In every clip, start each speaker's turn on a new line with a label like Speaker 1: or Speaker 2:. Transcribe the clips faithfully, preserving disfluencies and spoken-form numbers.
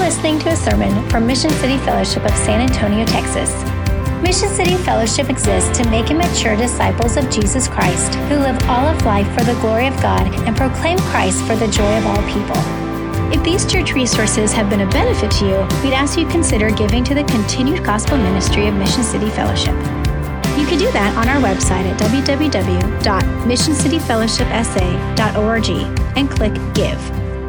Speaker 1: listening to a sermon from Mission City Fellowship of San Antonio, Texas. Mission City Fellowship exists to make and mature disciples of Jesus Christ who live all of life for the glory of God and proclaim Christ for the joy of all people. If these church resources have been a benefit to you, we'd ask you consider giving to the continued gospel ministry of Mission City Fellowship. You can do that on our website at w w w dot mission city fellowship s a dot org and click Give.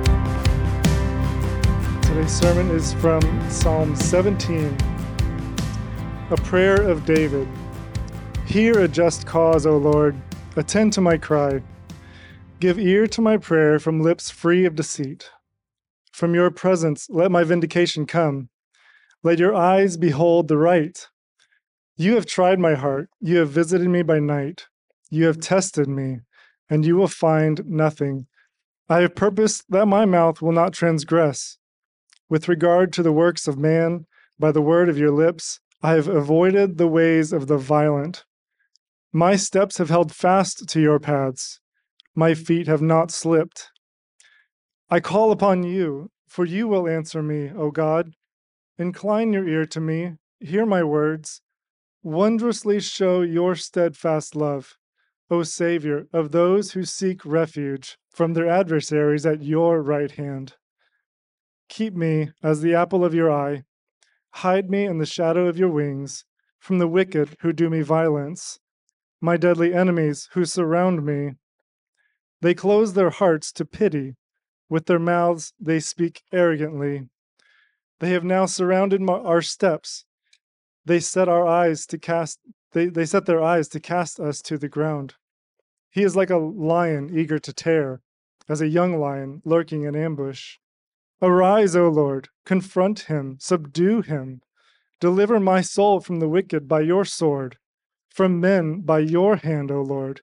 Speaker 2: Today's sermon is from Psalm seventeen, a prayer of David. Hear a just cause, O Lord. Attend to my cry. Give ear to my prayer from lips free of deceit. From your presence, let my vindication come. Let your eyes behold the right. You have tried my heart. You have visited me by night. You have tested me, and you will find nothing. I have purposed that my mouth will not transgress. With regard to the works of man, by the word of your lips, I have avoided the ways of the violent. My steps have held fast to your paths. My feet have not slipped. I call upon you, for you will answer me, O God. Incline your ear to me, hear my words. Wondrously show your steadfast love, O Savior, of those who seek refuge from their adversaries at your right hand. Keep me as the apple of your eye. Hide me in the shadow of your wings from the wicked who do me violence, my deadly enemies who surround me. They close their hearts to pity. With their mouths they speak arrogantly. They have now surrounded my, our steps. They set our eyes to cast they, they set their eyes to cast us to the ground. He is like a lion eager to tear, as a young lion lurking in ambush. Arise, O Lord, confront him, subdue him. Deliver my soul from the wicked by your sword, from men by your hand, O Lord.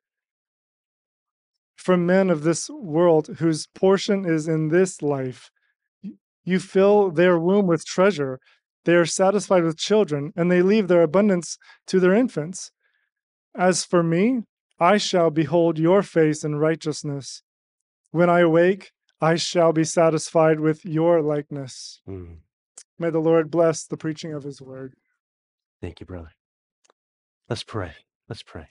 Speaker 2: From men of this world whose portion is in this life. You fill their womb with treasure. They are satisfied with children, and they leave their abundance to their infants. As for me, I shall behold your face in righteousness. When I awake, I shall be satisfied with your likeness. Mm. May the Lord bless the preaching of his word.
Speaker 3: Thank you, brother. Let's pray. Let's pray.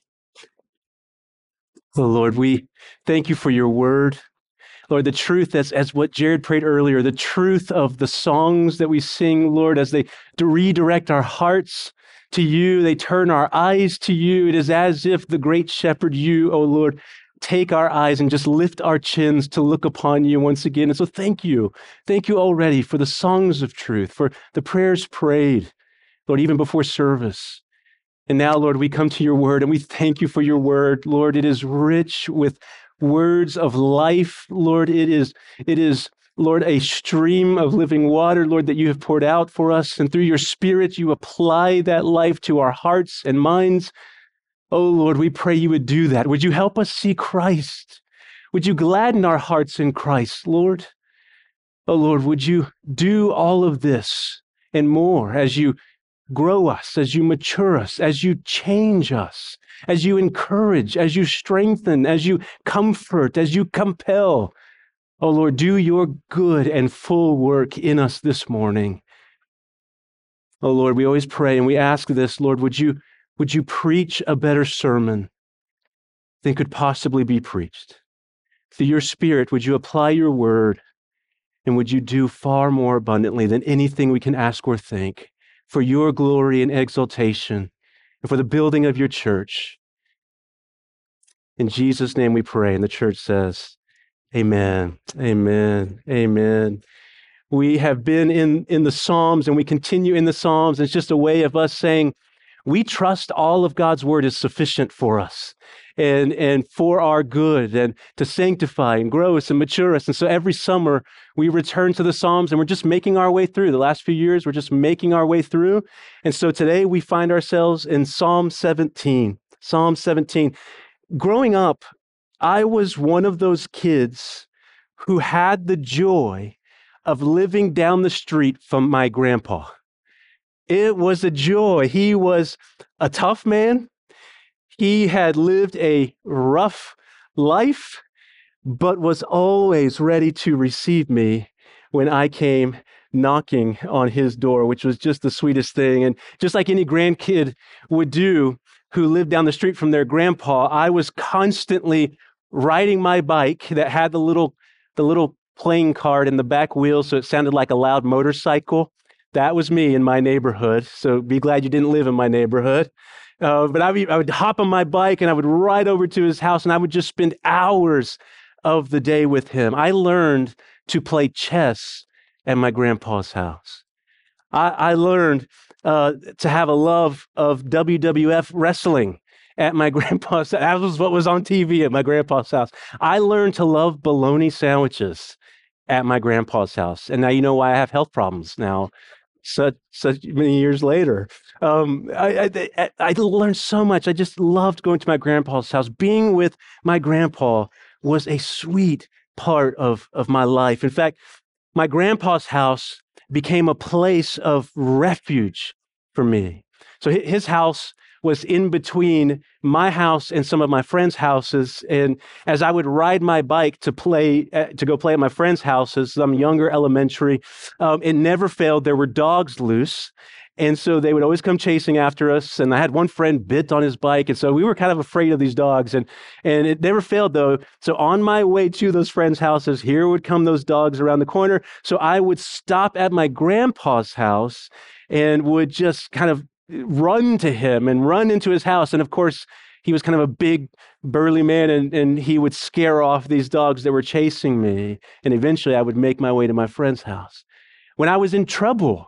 Speaker 3: Oh, Lord, we thank you for your word. Lord, the truth, as, as what Jared prayed earlier, the truth of the songs that we sing, Lord, as they redirect our hearts to you, they turn our eyes to you. It is as if the great shepherd, you, oh Lord, take our eyes and just lift our chins to look upon you once again. And so thank you. Thank you already for the songs of truth, for the prayers prayed, Lord, even before service. And now, Lord, we come to your word and we thank you for your word. Lord, it is rich with words of life. Lord, it is, it is, Lord, a stream of living water, Lord, that you have poured out for us. And through your Spirit, you apply that life to our hearts and minds. Oh, Lord, we pray you would do that. Would you help us see Christ? Would you gladden our hearts in Christ, Lord? Oh, Lord, would you do all of this and more as you grow us, as you mature us, as you change us, as you encourage, as you strengthen, as you comfort, as you compel. Oh, Lord, do your good and full work in us this morning. Oh, Lord, we always pray and we ask this, Lord, would you, would you preach a better sermon than could possibly be preached? Through your Spirit, would you apply your word, and would you do far more abundantly than anything we can ask or think, for your glory and exaltation, and for the building of your church. In Jesus' name we pray, and the church says, amen, amen, amen. We have been in, in the Psalms, and we continue in the Psalms. It's just a way of us saying, we trust all of God's word is sufficient for us and, and for our good and to sanctify and grow us and mature us. And so every summer we return to the Psalms and we're just making our way through. The last few years, we're just making our way through. And so today we find ourselves in Psalm seventeen. Psalm seventeen. Growing up, I was one of those kids who had the joy of living down the street from my grandpa. It was a joy. He was a tough man. He had lived a rough life, but was always ready to receive me when I came knocking on his door, which was just the sweetest thing. And just like any grandkid would do who lived down the street from their grandpa, I was constantly riding my bike that had the little, the little playing card in the back wheel, so it sounded like a loud motorcycle. That was me in my neighborhood. So be glad you didn't live in my neighborhood. Uh, but I would, I would hop on my bike and I would ride over to his house and I would just spend hours of the day with him. I learned to play chess at my grandpa's house. I, I learned uh, to have a love of W W F wrestling at my grandpa's. That was what was on T V at my grandpa's house. I learned to love bologna sandwiches at my grandpa's house. And now you know why I have health problems now. Such such many years later, um, I, I I learned so much. I just loved going to my grandpa's house. Being with my grandpa was a sweet part of of my life. In fact, my grandpa's house became a place of refuge for me. So his house was in between my house and some of my friends' houses. And as I would ride my bike to play, uh, to go play at my friends' houses, some younger elementary, um, it never failed. There were dogs loose. And so they would always come chasing after us. And I had one friend bit on his bike. And so we were kind of afraid of these dogs. And, and it never failed, though. So on my way to those friends' houses, here would come those dogs around the corner. So I would stop at my grandpa's house and would just kind of run to him and run into his house. And of course, he was kind of a big, burly man, and, and he would scare off these dogs that were chasing me. And eventually I would make my way to my friend's house. When I was in trouble,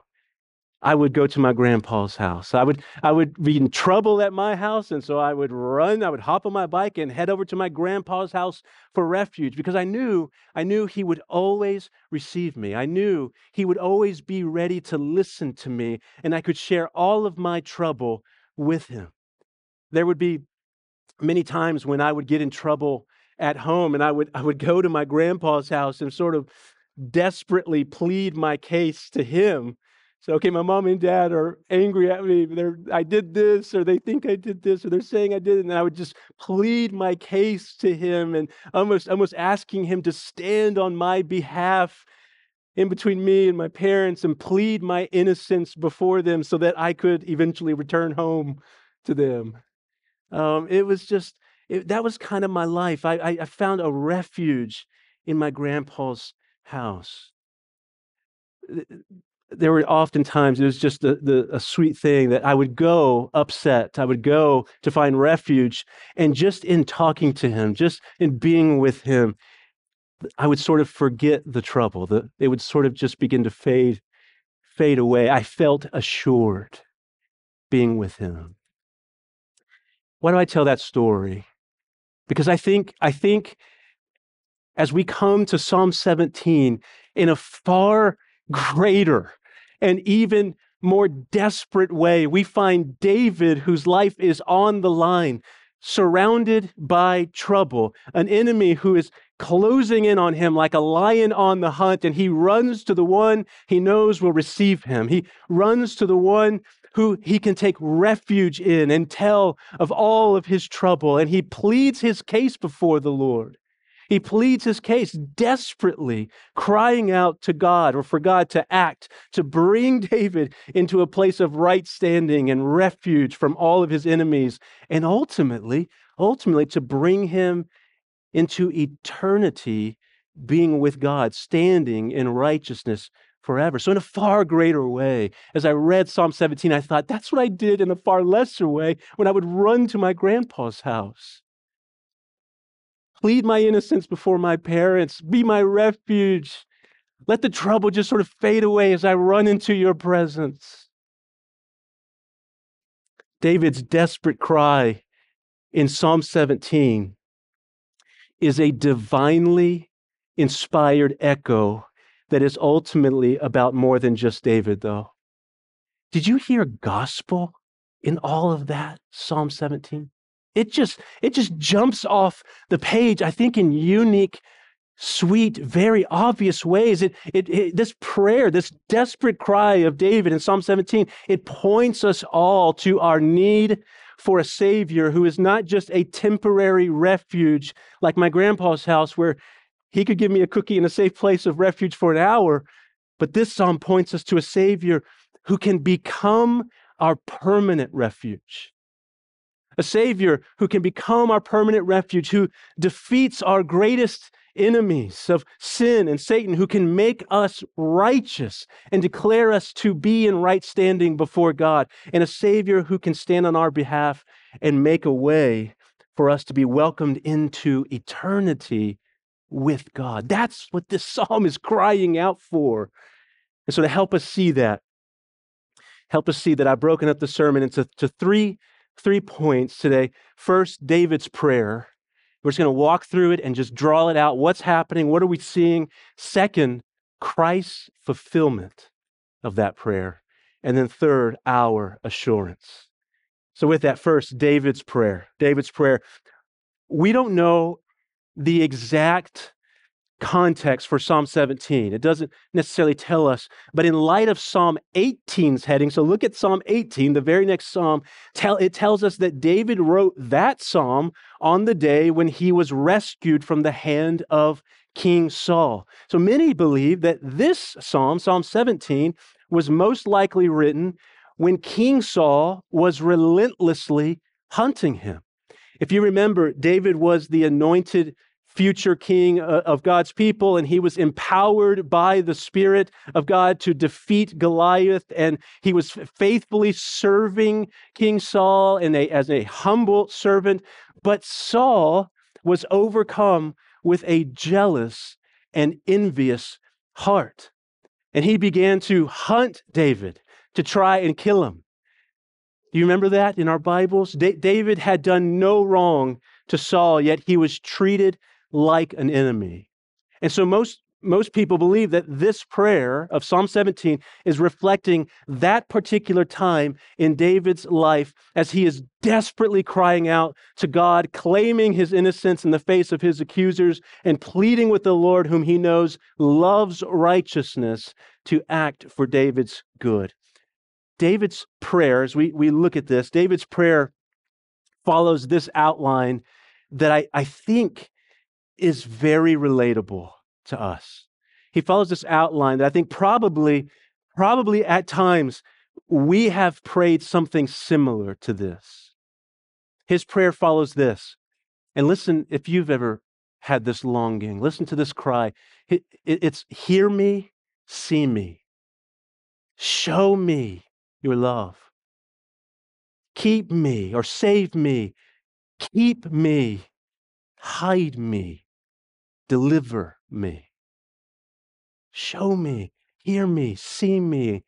Speaker 3: I would go to my grandpa's house. I would I would be in trouble at my house, and so I would run, I would hop on my bike and head over to my grandpa's house for refuge, because I knew, I knew he would always receive me. I knew he would always be ready to listen to me, and I could share all of my trouble with him. There would be many times when I would get in trouble at home, and I would I would go to my grandpa's house and sort of desperately plead my case to him. So, okay, my mom and dad are angry at me. They're, I did this, or they think I did this, or they're saying I did it. And I would just plead my case to him and almost, almost asking him to stand on my behalf in between me and my parents and plead my innocence before them so that I could eventually return home to them. Um, it was just, it, that was kind of my life. I, I, I found a refuge in my grandpa's house. There were often times it was just the, the, a sweet thing that I would go upset. I would go to find refuge. And just in talking to him, just in being with him, I would sort of forget the trouble. The, it would sort of just begin to fade, fade away. I felt assured being with him. Why do I tell that story? Because I think, I think as we come to Psalm seventeen, in a far greater and even more desperate way, we find David, whose life is on the line, surrounded by trouble, an enemy who is closing in on him like a lion on the hunt, and he runs to the one he knows will receive him. He runs to the one who he can take refuge in and tell of all of his trouble, and he pleads his case before the Lord. He pleads his case desperately, crying out to God, or for God to act, to bring David into a place of right standing and refuge from all of his enemies, and ultimately, ultimately to bring him into eternity, being with God, standing in righteousness forever. So in a far greater way, as I read Psalm seventeen, I thought, that's what I did in a far lesser way when I would run to my grandpa's house. Plead my innocence before my parents. Be my refuge. Let the trouble just sort of fade away as I run into your presence. David's desperate cry in Psalm seventeen is a divinely inspired echo that is ultimately about more than just David, though. Did you hear gospel in all of that, Psalm seventeen? It just, it just jumps off the page, I think, in unique, sweet, very obvious ways. It, it, it, this prayer, this desperate cry of David in Psalm seventeen, it points us all to our need for a Savior who is not just a temporary refuge like my grandpa's house, where he could give me a cookie in a safe place of refuge for an hour, But this psalm points us to a Savior who can become our permanent refuge. A Savior who can become our permanent refuge, who defeats our greatest enemies of sin and Satan, who can make us righteous and declare us to be in right standing before God, and a Savior who can stand on our behalf and make a way for us to be welcomed into eternity with God. That's what this psalm is crying out for. And so to help us see that, help us see that I've broken up the sermon into to three, three points today. First, David's prayer. We're just going to walk through it and just draw it out. What's happening? What are we seeing? Second, Christ's fulfillment of that prayer. And then third, our assurance. So with that, first, David's prayer. David's prayer. We don't know the exact context for Psalm seventeen. It doesn't necessarily tell us, but in light of Psalm eighteen's heading, so look at Psalm eighteen, the very next psalm, tell, it tells us that David wrote that psalm on the day when he was rescued from the hand of King Saul. So many believe that this psalm, Psalm seventeen, was most likely written when King Saul was relentlessly hunting him. If you remember, David was the anointed future king of God's people, and he was empowered by the Spirit of God to defeat Goliath, and he was faithfully serving King Saul in a, as a humble servant. But Saul was overcome with a jealous and envious heart, and he began to hunt David to try and kill him. Do you remember that in our Bibles? Da- David had done no wrong to Saul, yet he was treated like an enemy. And so most, most people believe that this prayer of Psalm seventeen is reflecting that particular time in David's life as he is desperately crying out to God, claiming his innocence in the face of his accusers, and pleading with the Lord, whom he knows loves righteousness, to act for David's good. David's prayer, as we, we look at this, David's prayer follows this outline that I, I think is very relatable to us. He follows this outline that I think probably, probably at times we have prayed something similar to this. His prayer follows this. And listen, if you've ever had this longing, listen to this cry. It, it, it's, hear me, see me. Show me your love. Keep me or save me. Keep me. Hide me. Deliver me. Show me. Hear me. See me.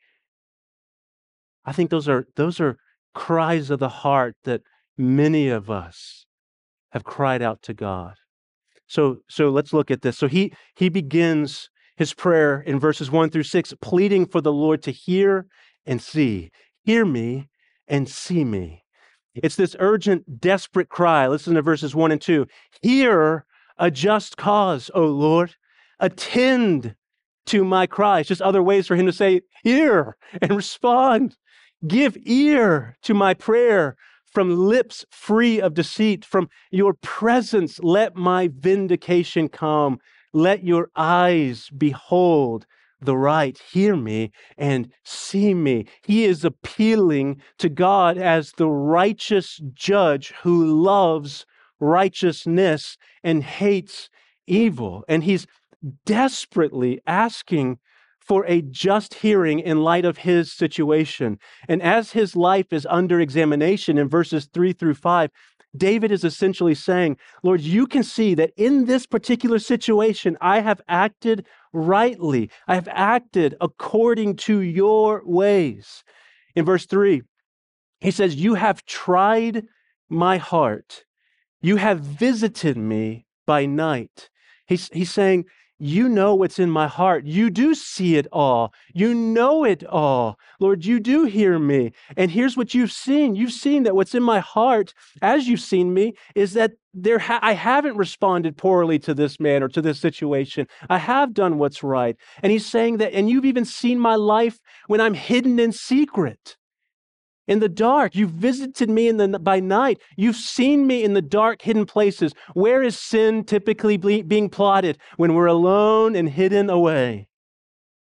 Speaker 3: I think those are, those are cries of the heart that many of us have cried out to God. So, so let's look at this. So he, he begins his prayer in verses one through six, pleading for the Lord to hear and see. Hear me and see me. It's this urgent, desperate cry. Listen to verses one and two. Hear a just cause, O Lord. Attend to my cry. It's just other ways for him to say, hear and respond. Give ear to my prayer. From lips free of deceit, from your presence, let my vindication come. Let your eyes behold the right. Hear me and see me. He is appealing to God as the righteous judge who loves righteousness and hates evil. And he's desperately asking for a just hearing in light of his situation. And as his life is under examination in verses three through five, David is essentially saying, Lord, you can see that in this particular situation, I have acted rightly. I have acted according to your ways. In verse three, he says, you have tried my heart. You have visited me by night. He's, he's saying, you know what's in my heart. You do see it all. You know it all. Lord, you do hear me. And here's what you've seen. You've seen that what's in my heart, as you've seen me, is that there ha- I haven't responded poorly to this man or to this situation. I have done what's right. And he's saying that, and you've even seen my life when I'm hidden in secret. In the dark, you've visited me in the, by night. You've seen me in the dark, hidden places. Where is sin typically ble- being plotted? When we're alone and hidden away.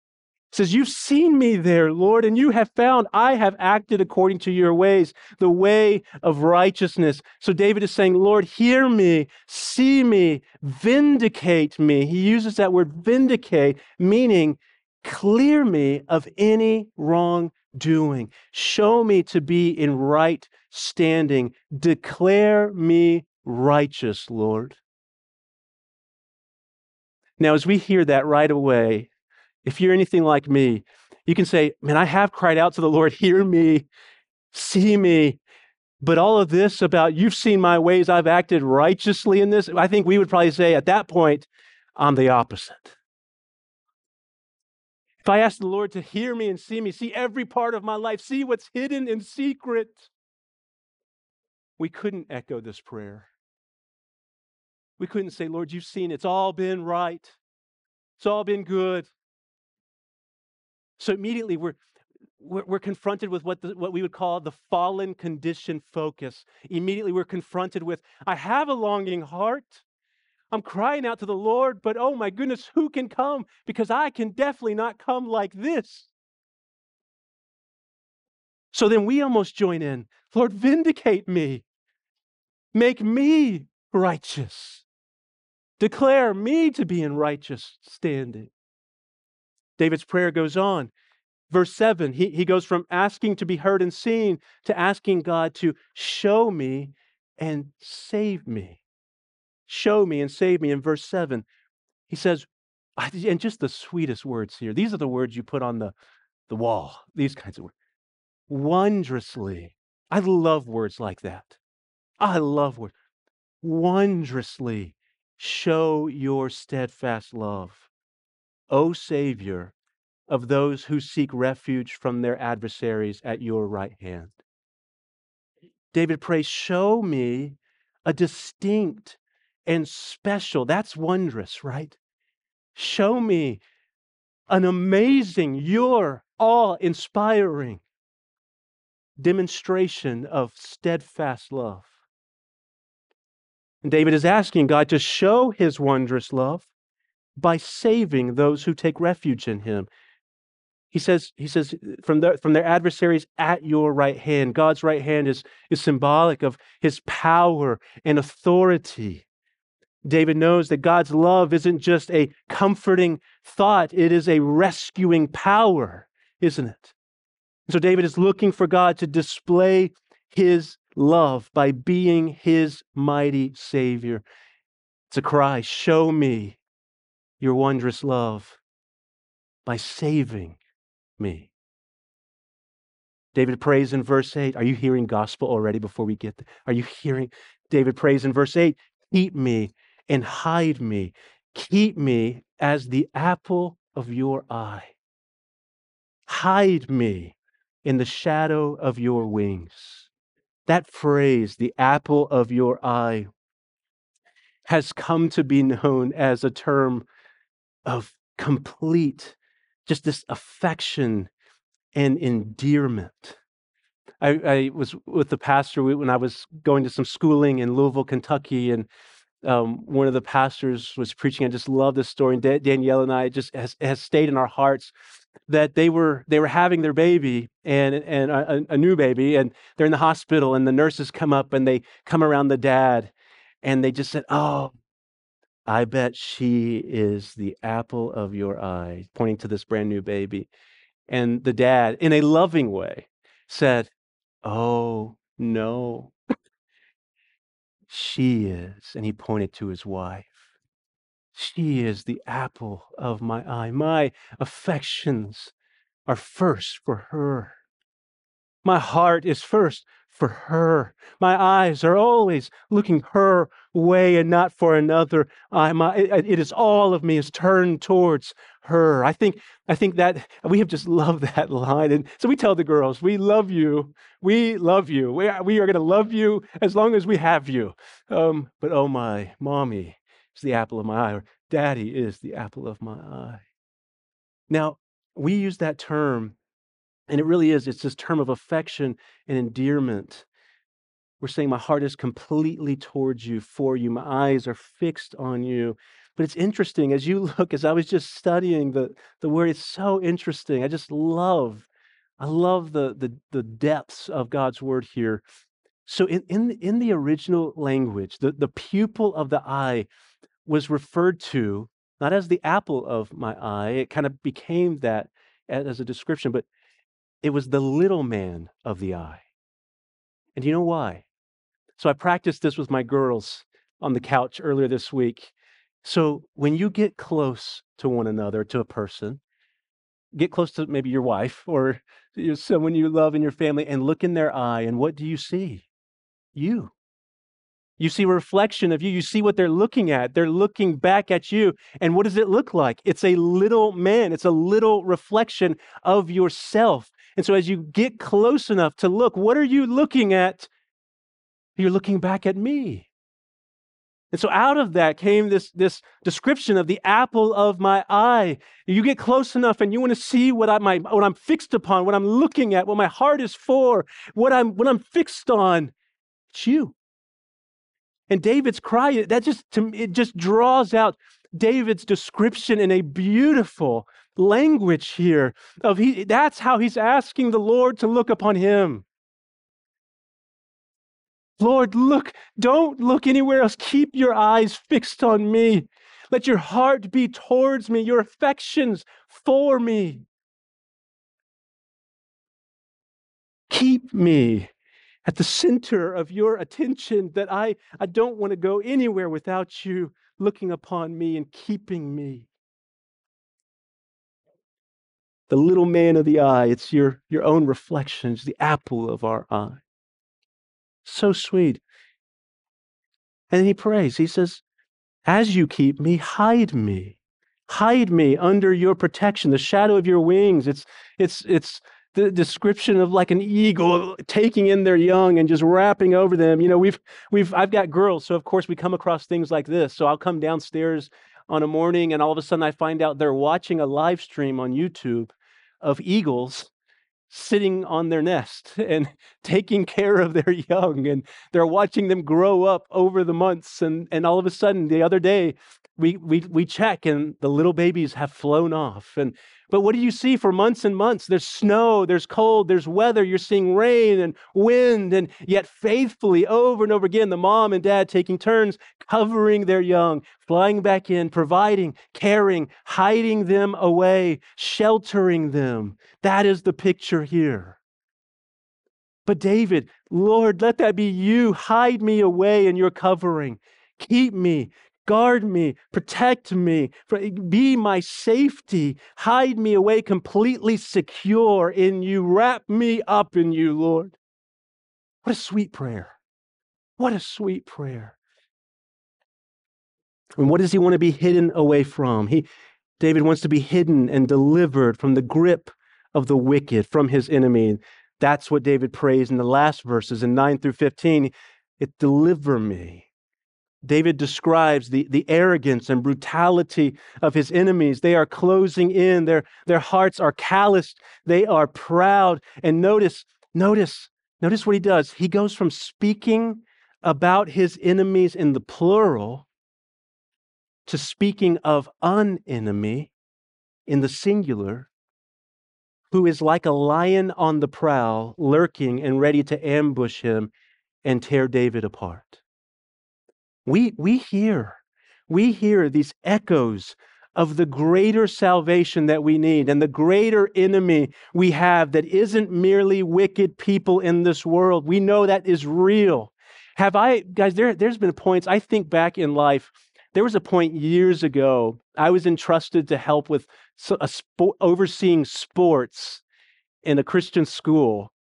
Speaker 3: says, you've seen me there, Lord, and you have found I have acted according to your ways, the way of righteousness. So David is saying, Lord, hear me, see me, vindicate me. He uses that word vindicate, meaning clear me of any wrongdoing. Show me to be in right standing. Declare me righteous, Lord. Now, as we hear that right away, if you're anything like me, you can say, man, I have cried out to the Lord, hear me, see me. But all of this about you've seen my ways, I've acted righteously in this, I think we would probably say at that point, I'm the opposite. If I ask the Lord to hear me and see me, see every part of my life, see what's hidden in secret, we couldn't echo this prayer. We couldn't say, Lord, you've seen it's all been right. It's all been good. So immediately we're, we're, we're confronted with what, the, what we would call the fallen condition focus. Immediately we're confronted with, I have a longing heart. I'm crying out to the Lord, but oh my goodness, who can come? Because I can definitely not come like this. So then we almost join in. Lord, vindicate me. Make me righteous. Declare me to be in righteous standing. David's prayer goes on. Verse seven, he, he goes from asking to be heard and seen to asking God to show me and save me. Show me and save me. In verse seven, he says, and just the sweetest words here. These are the words you put on the, the wall. These kinds of words. Wondrously. I love words like that. I love words. Wondrously show your steadfast love, O Savior of those who seek refuge from their adversaries at your right hand. David prays, show me a distinct and special, that's wondrous, right? Show me an amazing, your awe-inspiring demonstration of steadfast love. And David is asking God to show his wondrous love by saving those who take refuge in him. He says, he says from, their, from their adversaries at your right hand. God's right hand is, is symbolic of his power and authority. David knows that God's love isn't just a comforting thought, it is a rescuing power, isn't it? So David is looking for God to display his love by being his mighty Savior. It's a cry, show me your wondrous love by saving me. David prays in verse eight. Are you hearing gospel already before we get there? Are you hearing? David prays in verse eight, keep me and hide me. Keep me as the apple of your eye. Hide me in the shadow of your wings. That phrase, the apple of your eye, has come to be known as a term of complete, just this affection and endearment. I, I was with the pastor when I was going to some schooling in Louisville, Kentucky, and um, one of the pastors was preaching. I just love this story, and Da- Danielle and I just has, has stayed in our hearts that they were they were having their baby and and a, a new baby, and they're in the hospital, and the nurses come up and they come around the dad, and they just said, "Oh, I bet she is the apple of your eye," pointing to this brand new baby. And the dad, in a loving way, said, "Oh, no, she is." And he pointed to his wife. She is the apple of my eye. My affections are first for her. My heart is first for her. My eyes are always looking her way and not for another. I, my, it, it is all of me is turned towards her. I think, I think that we have just loved that line. And so we tell the girls, we love you. We love you. We are, we are going to love you as long as we have you. Um, but oh my, mommy is the apple of my eye, or daddy is the apple of my eye. Now, we use that term, and it really is, it's this term of affection and endearment. We're saying my heart is completely towards you, for you. My eyes are fixed on you. But it's interesting as you look, as I was just studying the, the word, it's so interesting. I just love, I love the, the, the depths of God's word here. So in, in, in the original language, the, the pupil of the eye was referred to not as the apple of my eye. It kind of became that as a description, but it was the little man of the eye. And do you know why? So I practiced this with my girls on the couch earlier this week. So when you get close to one another, to a person, get close to maybe your wife or someone you love in your family and look in their eye, and what do you see? You. You see a reflection of you. You see what they're looking at. They're looking back at you. And what does it look like? It's a little man. It's a little reflection of yourself. And so as you get close enough to look, what are you looking at? You're looking back at me. And so out of that came this, this description of the apple of my eye. You get close enough and you want to see what, I, my, what I'm fixed upon, what I'm looking at, what my heart is for, what I'm, what I'm fixed on. It's you. And David's cry, that just, to, it just draws out David's description in a beautiful language here. Of he, that's how he's asking the Lord to look upon him. Lord, look, don't look anywhere else. Keep your eyes fixed on me. Let your heart be towards me, your affections for me. Keep me at the center of your attention, that I, I don't want to go anywhere without you looking upon me and keeping me. The little man of the eye, it's your, your own reflection, it's the apple of our eye. So sweet. And he prays, he says, as you keep me, hide me. Hide me under your protection, the shadow of your wings. It's, it's, it's the description of like an eagle taking in their young and just wrapping over them. You know, we've, we've, I've got girls, so of course we come across things like this. So I'll come downstairs on a morning and all of a sudden I find out they're watching a live stream on YouTube of eagles sitting on their nest and taking care of their young, and they're watching them grow up over the months. And, and all of a sudden, the other day, we, we, we check and the little babies have flown off. And, but what do you see for months and months? There's snow, there's cold, there's weather, you're seeing rain and wind, and yet faithfully over and over again, the mom and dad taking turns, covering their young, flying back in, providing, caring, hiding them away, sheltering them. That is the picture here. But David, Lord, let that be you. Hide me away in your covering. Keep me, guard me, protect me, be my safety. Hide me away completely secure in you. Wrap me up in you, Lord. What a sweet prayer. What a sweet prayer. And what does he want to be hidden away from? He, David wants to be hidden and delivered from the grip of the wicked, from his enemy. That's what David prays in the last verses in nine through fifteen. It deliver me. David describes the, the arrogance and brutality of his enemies. They are closing in. Their, their hearts are calloused. They are proud. And notice, notice, notice what he does. He goes from speaking about his enemies in the plural to speaking of an enemy in the singular, who is like a lion on the prowl, lurking and ready to ambush him and tear David apart. We, we hear, we hear these echoes of the greater salvation that we need and the greater enemy we have that isn't merely wicked people in this world. We know that is real. Have I, guys, there, there's been points, I think back in life, there was a point years ago, I was entrusted to help with a sport, overseeing sports in a Christian school.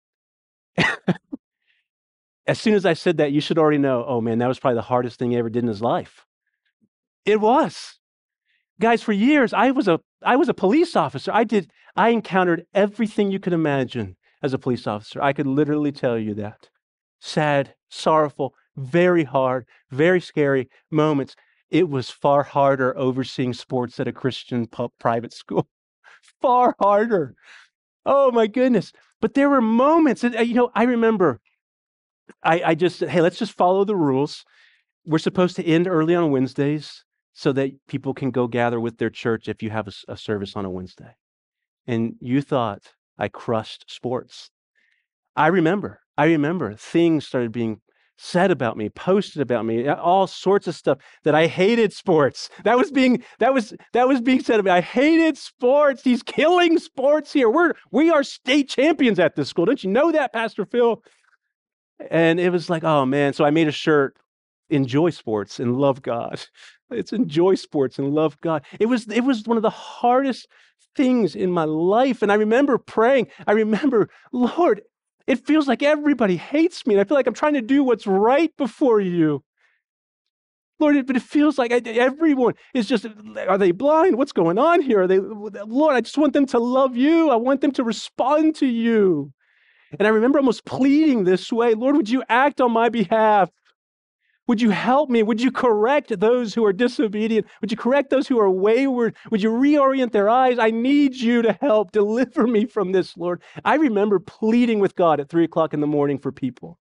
Speaker 3: As soon as I said that, you should already know, oh man, that was probably the hardest thing he ever did in his life. It was. Guys, for years, I was a I was a police officer. I did, I encountered everything you could imagine as a police officer. I could literally tell you that. Sad, sorrowful, very hard, very scary moments. It was far harder overseeing sports at a Christian pub, private school. Far harder. Oh my goodness. But there were moments, and you know, I remember, I, I just said, hey, let's just follow the rules. We're supposed to end early on Wednesdays. so that people can go gather with their church if you have a, s- a service on a Wednesday. And you thought I crushed sports. I remember, I remember things started being said about me, posted about me, all sorts of stuff that I hated sports. That was being, that was, that was being said of me. I hated sports. He's killing sports here. We're, we are state champions at this school. Don't you know that, Pastor Phil? And it was like, oh man. So I made a shirt, enjoy sports and love God. It's enjoy sports and love God. It was, it was one of the hardest things in my life. And I remember praying. I remember, Lord, it feels like everybody hates me. And I feel like I'm trying to do what's right before you. Lord, it, but it feels like I, everyone is just, are they blind? What's going on here? Are they, Lord, I just want them to love you. I want them to respond to you. And I remember almost pleading this way, Lord, would you act on my behalf? Would you help me? Would you correct those who are disobedient? Would you correct those who are wayward? Would you reorient their eyes? I need you to help deliver me from this, Lord. I remember pleading with God at three o'clock in the morning for people.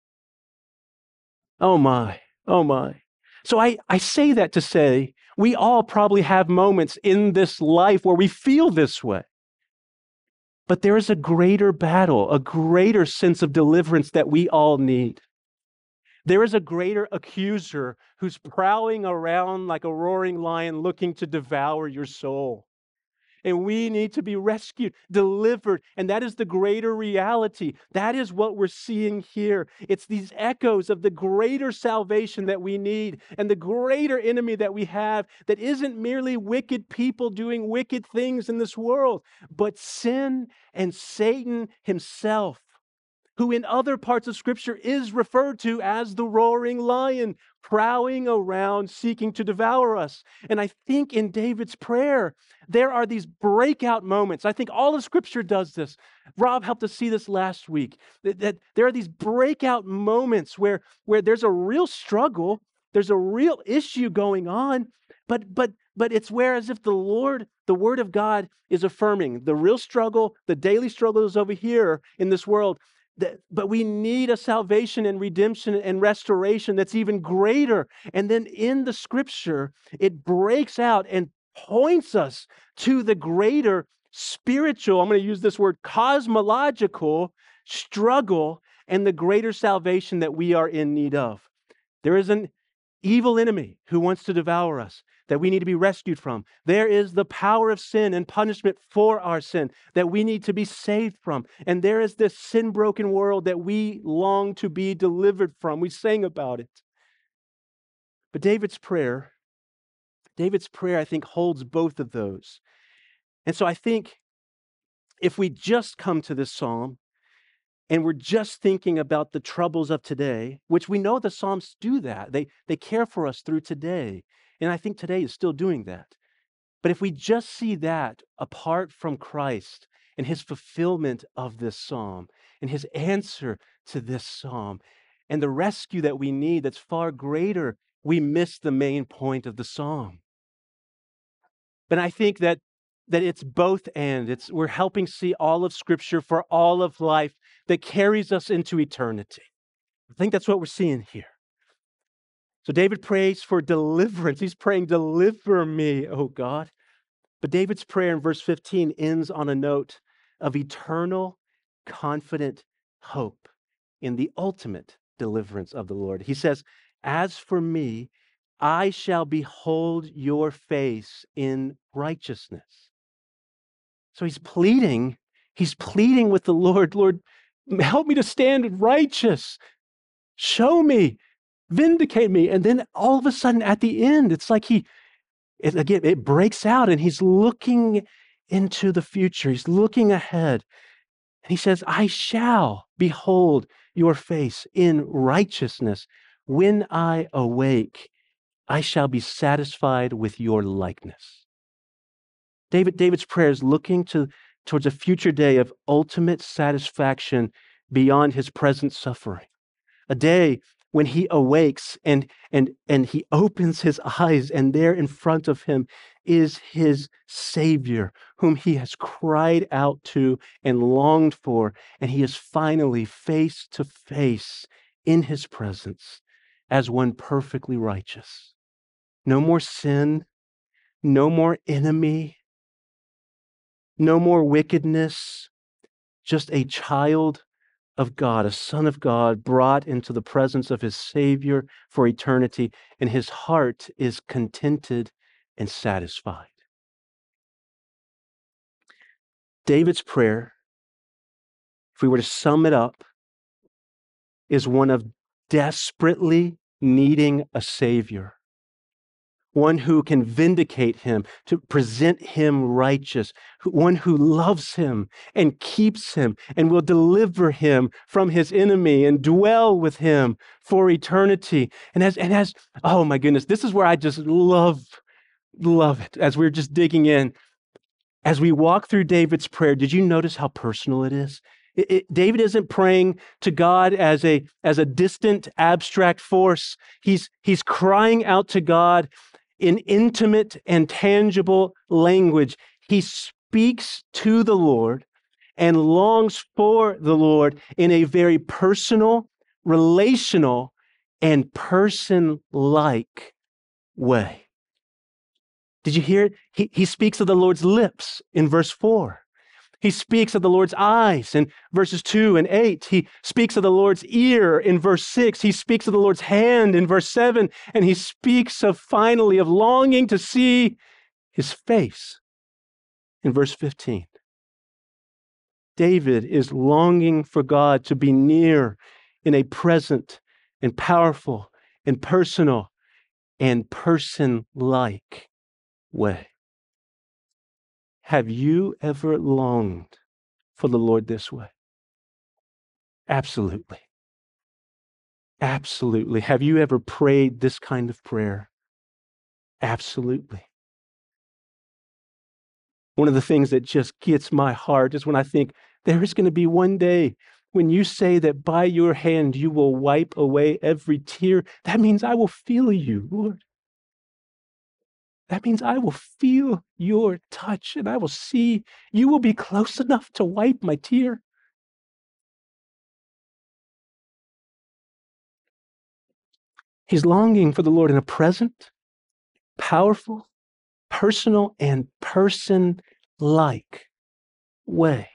Speaker 3: Oh my, oh my. So I, I say that to say we all probably have moments in this life where we feel this way. But there is a greater battle, a greater sense of deliverance that we all need. There is a greater accuser who's prowling around like a roaring lion looking to devour your soul. And we need to be rescued, delivered. And that is the greater reality. That is what we're seeing here. It's these echoes of the greater salvation that we need and the greater enemy that we have that isn't merely wicked people doing wicked things in this world, but sin and Satan himself, who in other parts of Scripture is referred to as the roaring lion, prowling around seeking to devour us. And I think in David's prayer, there are these breakout moments. I think all of Scripture does this. Rob helped us see this last week, that, that there are these breakout moments where, where there's a real struggle, there's a real issue going on, but, but, but it's where as if the Lord, the Word of God is affirming the real struggle, the daily struggle is over here in this world. But we need a salvation and redemption and restoration that's even greater. And then in the Scripture, it breaks out and points us to the greater spiritual, I'm going to use this word, cosmological struggle and the greater salvation that we are in need of. There is an evil enemy who wants to devour us that we need to be rescued from. There is the power of sin and punishment for our sin that we need to be saved from. And there is this sin-broken world that we long to be delivered from. We sang about it. But David's prayer, David's prayer, I think, holds both of those. And so I think if we just come to this psalm and we're just thinking about the troubles of today, which we know the Psalms do that. They, they care for us through today. And I think today is still doing that. But if we just see that apart from Christ and his fulfillment of this psalm and his answer to this psalm and the rescue that we need that's far greater, we miss the main point of the psalm. But I think that that it's both and. It's we're helping see all of Scripture for all of life that carries us into eternity. I think that's what we're seeing here. So David prays for deliverance. He's praying, deliver me, oh God. But David's prayer in verse fifteen ends on a note of eternal, confident hope in the ultimate deliverance of the Lord. He says, as for me, I shall behold your face in righteousness. So he's pleading, he's pleading with the Lord, Lord, help me to stand righteous. Show me, vindicate me. And then all of a sudden at the end, it's like he, it, again, it breaks out and he's looking into the future. He's looking ahead. And he says, I shall behold your face in righteousness. When I awake, I shall be satisfied with your likeness. David, David's prayer is looking to, towards a future day of ultimate satisfaction beyond his present suffering. A day when he awakes and, and, and he opens his eyes, and there in front of him is his Savior, whom he has cried out to and longed for, and he is finally face to face in his presence as one perfectly righteous. No more sin, no more enemy, no more wickedness, just a child of God, a son of God, brought into the presence of his Savior for eternity, and his heart is contented and satisfied. David's prayer, if we were to sum it up, is one of desperately needing a Savior, one who can vindicate him, to present him righteous, one who loves him and keeps him and will deliver him from his enemy and dwell with him for eternity. And as, and as, oh my goodness, this is where I just love, love it. As we're just digging in, as we walk through David's prayer, did you notice how personal it is? It, it, David isn't praying to God as a, as a distant, abstract force. He's, he's crying out to God in intimate and tangible language. He speaks to the Lord and longs for the Lord in a very personal, relational, and person-like way. Did you hear it? He, he speaks of the Lord's lips in verse four. He speaks of the Lord's eyes in verses two and eight. He speaks of the Lord's ear in verse six. He speaks of the Lord's hand in verse seven. And he speaks of finally of longing to see his face in verse fifteen. David is longing for God to be near in a present and powerful and personal and person-like way. Have you ever longed for the Lord this way? Absolutely. Absolutely. Have you ever prayed this kind of prayer? Absolutely. One of the things that just gets my heart is when I think there is going to be one day when you say that by your hand you will wipe away every tear. That means I will feel you, Lord. That means I will feel your touch and I will see you will be close enough to wipe my tear. He's longing for the Lord in a present, powerful, personal, and person-like way.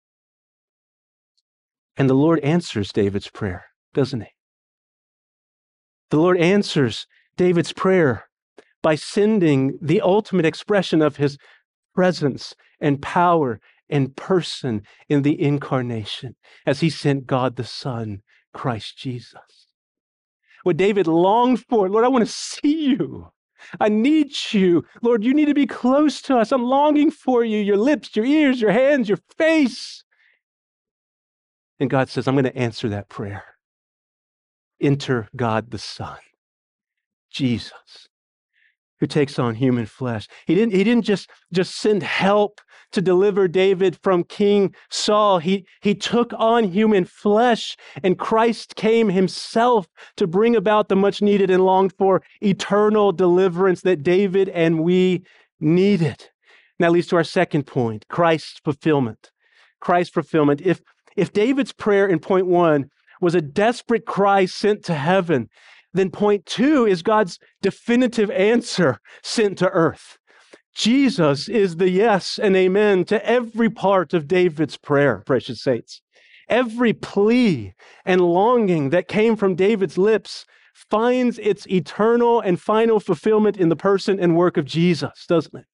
Speaker 3: And the Lord answers David's prayer, doesn't he? The Lord answers David's prayer by sending the ultimate expression of his presence and power and person in the incarnation as he sent God the Son, Christ Jesus. What David longed for, Lord, I want to see you. I need you. Lord, you need to be close to us. I'm longing for you, your lips, your ears, your hands, your face. And God says, I'm going to answer that prayer. Enter God the Son, Jesus, who takes on human flesh. He didn't, he didn't just, just send help to deliver David from King Saul. He, he took on human flesh, and Christ came himself to bring about the much needed and longed for eternal deliverance that David and we needed. And that leads to our second point, Christ's fulfillment. Christ's fulfillment. If, if David's prayer in point one was a desperate cry sent to heaven, then point two is God's definitive answer sent to earth. Jesus is the yes and amen to every part of David's prayer, precious saints. Every plea and longing that came from David's lips finds its eternal and final fulfillment in the person and work of Jesus, doesn't it?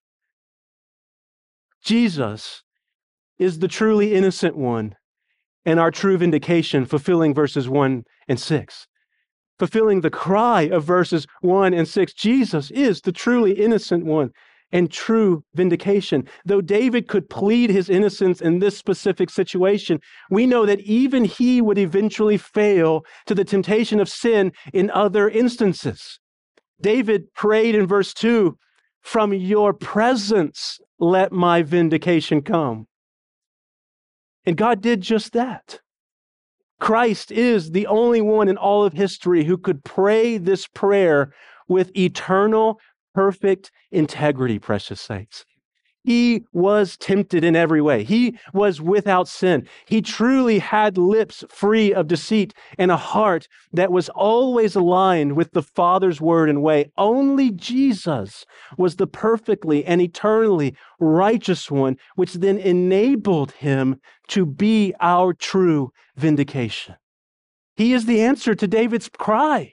Speaker 3: Jesus is the truly innocent one and our true vindication, fulfilling verses one and six. Fulfilling the cry of verses one and six. Jesus is the truly innocent one and true vindication. Though David could plead his innocence in this specific situation, we know that even he would eventually fail to the temptation of sin in other instances. David prayed in verse two, "From your presence let my vindication come." And God did just that. Christ is the only one in all of history who could pray this prayer with eternal, perfect integrity, precious saints. He was tempted in every way. He was without sin. He truly had lips free of deceit and a heart that was always aligned with the Father's word and way. Only Jesus was the perfectly and eternally righteous one, which then enabled him to be our true vindication. He is the answer to David's cry.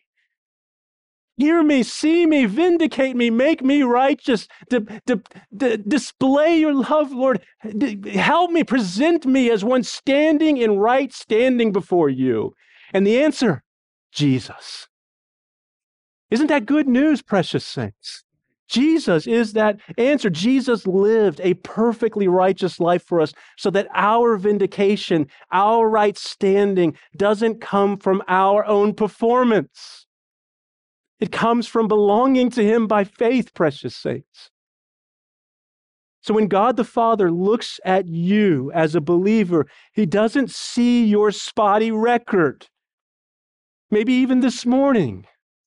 Speaker 3: Hear me, see me, vindicate me, make me righteous. D- d- d- display your love, Lord. D- help me, present me as one standing in right standing before you. And the answer, Jesus. Isn't that good news, precious saints? Jesus is that answer. Jesus lived a perfectly righteous life for us so that our vindication, our right standing doesn't come from our own performance. It comes from belonging to him by faith, precious saints. So when God the Father looks at you as a believer, he doesn't see your spotty record. Maybe even this morning.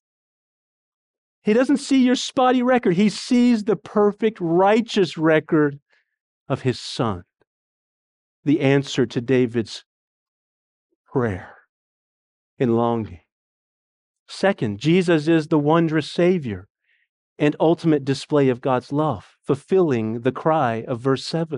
Speaker 3: He doesn't see your spotty record. He sees the perfect, righteous record of his Son, the answer to David's prayer and longing. Second, Jesus is the wondrous Savior and ultimate display of God's love, fulfilling the cry of verse seven.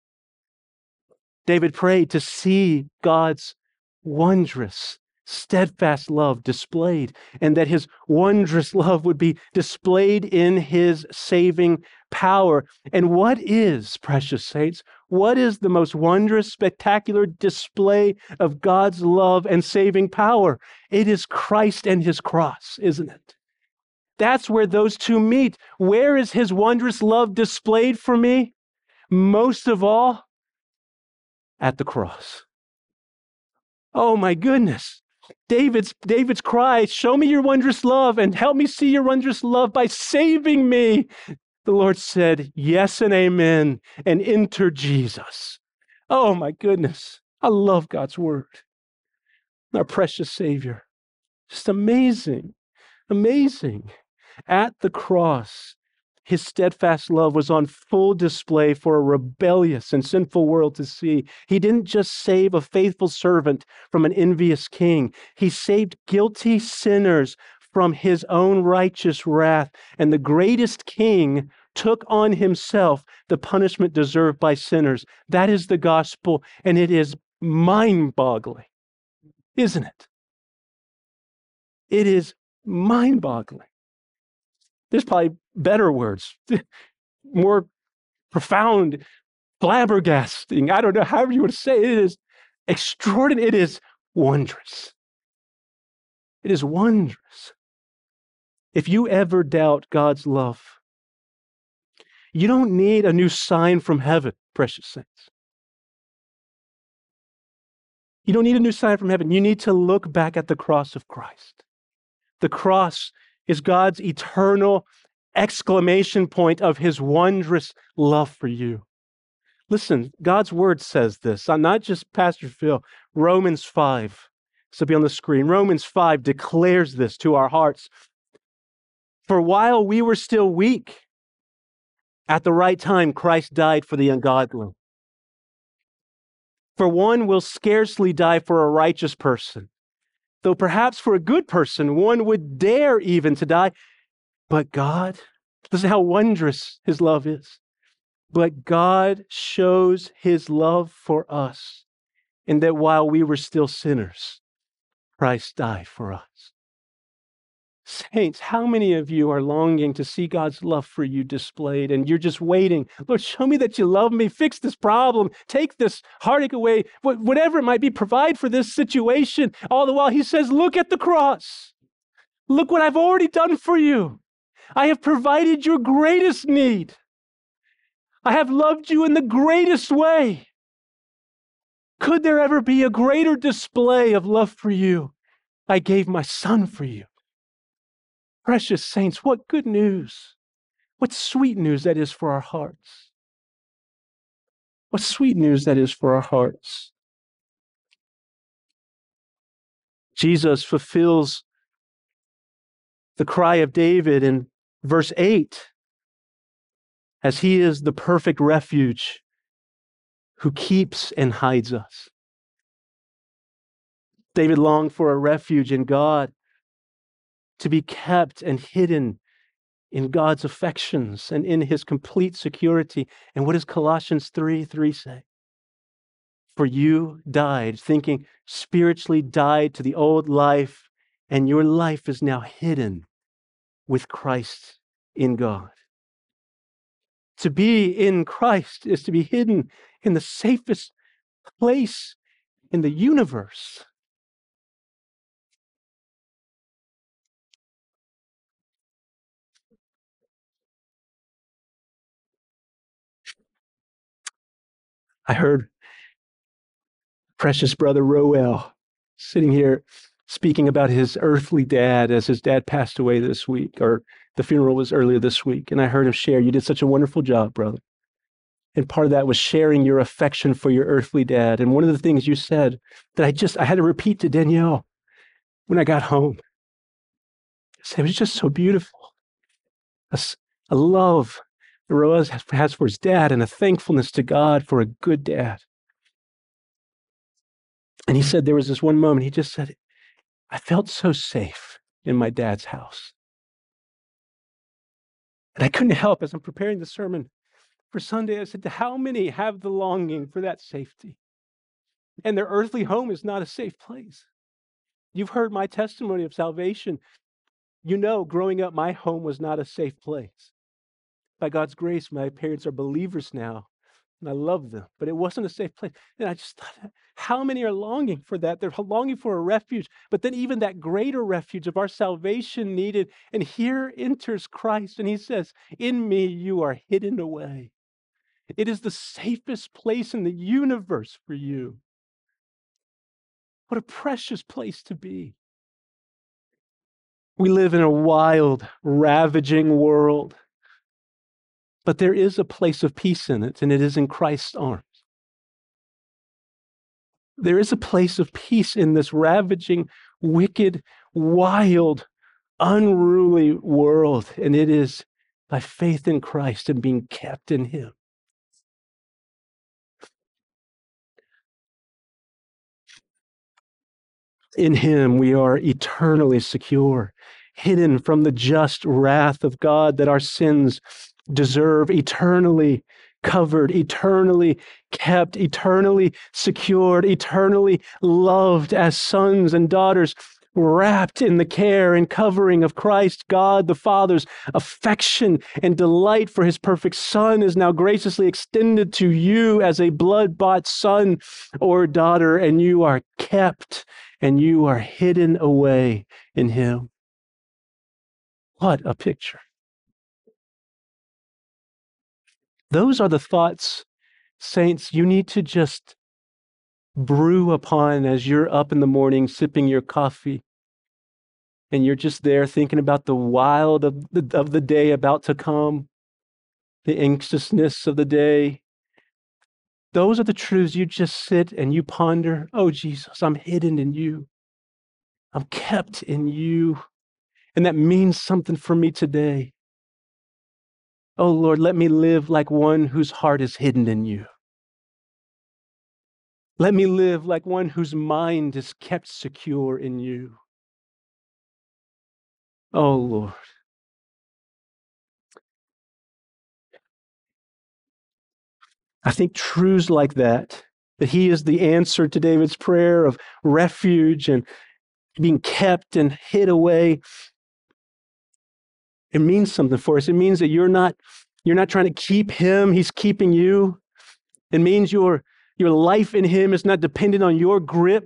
Speaker 3: David prayed to see God's wondrous, steadfast love displayed, and that his wondrous love would be displayed in his saving power. And what is, precious saints, what is the most wondrous, spectacular display of God's love and saving power? It is Christ and his cross, isn't it? That's where those two meet. Where is his wondrous love displayed for me? Most of all, at the cross. Oh my goodness. David's, David's cry, show me your wondrous love and help me see your wondrous love by saving me. The Lord said, yes and amen, and enter Jesus. Oh my goodness. I love God's word. Our precious Savior. Just amazing, amazing. At the cross, his steadfast love was on full display for a rebellious and sinful world to see. He didn't just save a faithful servant from an envious king. He saved guilty sinners from his own righteous wrath. And the greatest king took on himself the punishment deserved by sinners. That is the gospel, and it is mind-boggling, isn't it? It is mind-boggling. There's probably better words, more profound, flabbergasting. I don't know, however you would say it. It is extraordinary. It is wondrous. It is wondrous. If you ever doubt God's love, you don't need a new sign from heaven, precious saints. You don't need a new sign from heaven. You need to look back at the cross of Christ. The cross is God's eternal exclamation point of his wondrous love for you. Listen, God's word says this, not just Pastor Phil. Romans five, this will be on the screen. Romans five declares this to our hearts. For while we were still weak, at the right time, Christ died for the ungodly. For one will scarcely die for a righteous person, though perhaps for a good person, one would dare even to die. But God, listen how wondrous his love is. But God shows his love for us in that while we were still sinners, Christ died for us. Saints, how many of you are longing to see God's love for you displayed and you're just waiting? Lord, show me that you love me. Fix this problem. Take this heartache away. Whatever it might be, provide for this situation. All the while he says, look at the cross. Look what I've already done for you. I have provided your greatest need. I have loved you in the greatest way. Could there ever be a greater display of love for you? I gave my Son for you. Precious saints, what good news. What sweet news that is for our hearts. What sweet news that is for our hearts. Jesus fulfills the cry of David in verse eight. as he is the perfect refuge who keeps and hides us. David longed for a refuge in God, to be kept and hidden in God's affections and in his complete security. And what does Colossians three three say? For you died, thinking spiritually died to the old life, and your life is now hidden with Christ in God. To be in Christ is to be hidden in the safest place in the universe. I heard precious brother Roel sitting here speaking about his earthly dad as his dad passed away this week, or the funeral was earlier this week. And I heard him share, you did such a wonderful job, brother. And part of that was sharing your affection for your earthly dad. And one of the things you said that I just, I had to repeat to Danielle when I got home, I said, it was just so beautiful. A, a love that Roel has for his dad and a thankfulness to God for a good dad. And he said there was this one moment, he just said, I felt so safe in my dad's house. And I couldn't help, as I'm preparing the sermon for Sunday, I said, how many have the longing for that safety? And their earthly home is not a safe place. You've heard my testimony of salvation. You know, growing up, my home was not a safe place. By God's grace, my parents are believers now, and I love them, but it wasn't a safe place. And I just thought, how many are longing for that? They're longing for a refuge, but then even that greater refuge of our salvation needed. And here enters Christ, and he says, in me you are hidden away. It is the safest place in the universe for you. What a precious place to be. We live in a wild, ravaging world, but there is a place of peace in it, and it is in Christ's arms. There is a place of peace in this ravaging, wicked, wild, unruly world, and it is by faith in Christ and being kept in him. In him we are eternally secure, hidden from the just wrath of God that our sins deserve, eternally covered, eternally kept, eternally secured, eternally loved as sons and daughters, wrapped in the care and covering of Christ. God the Father's affection and delight for his perfect Son is now graciously extended to you as a blood-bought son or daughter, and you are kept and you are hidden away in him. What a picture. Those are the thoughts, saints, you need to just brew upon as you're up in the morning sipping your coffee and you're just there thinking about the wild of the, of the day about to come, the anxiousness of the day. Those are the truths you just sit and you ponder. Oh, Jesus, I'm hidden in you. I'm kept in you. And that means something for me today. Oh, Lord, let me live like one whose heart is hidden in you. Let me live like one whose mind is kept secure in you. Oh, Lord. I think truths like that, that he is the answer to David's prayer of refuge and being kept and hid away, it means something for us. It means that you're not, you're not trying to keep him, he's keeping you. It means your, your life in him is not dependent on your grip.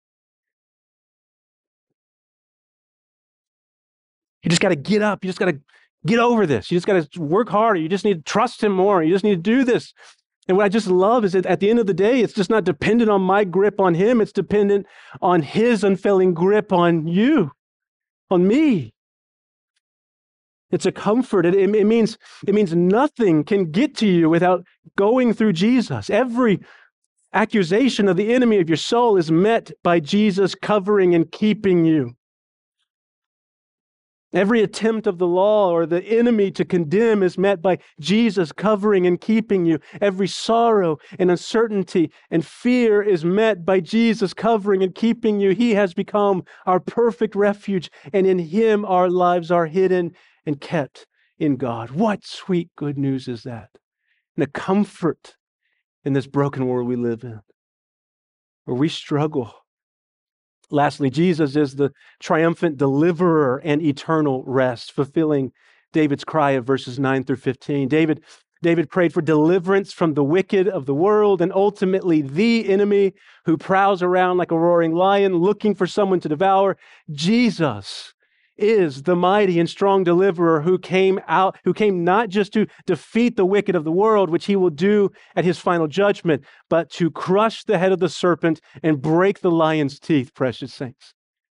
Speaker 3: You just got to get up. You just got to get over this. You just got to work harder. You just need to trust him more. You just need to do this. And what I just love is that at the end of the day, it's just not dependent on my grip on him. It's dependent on his unfailing grip on you, on me. It's a comfort. It, it, it means, it means nothing can get to you without going through Jesus. Every accusation of the enemy of your soul is met by Jesus covering and keeping you. Every attempt of the law or the enemy to condemn is met by Jesus covering and keeping you. Every sorrow and uncertainty and fear is met by Jesus covering and keeping you. He has become our perfect refuge, and in Him our lives are hidden and kept in God. What sweet good news is that? And a comfort in this broken world we live in, where we struggle. Lastly, Jesus is the triumphant deliverer and eternal rest, fulfilling David's cry of verses nine through fifteen. David, David prayed for deliverance from the wicked of the world and ultimately the enemy who prowls around like a roaring lion looking for someone to devour. Jesus is the mighty and strong deliverer who came out, who came not just to defeat the wicked of the world, which He will do at His final judgment, but to crush the head of the serpent and break the lion's teeth, precious saints.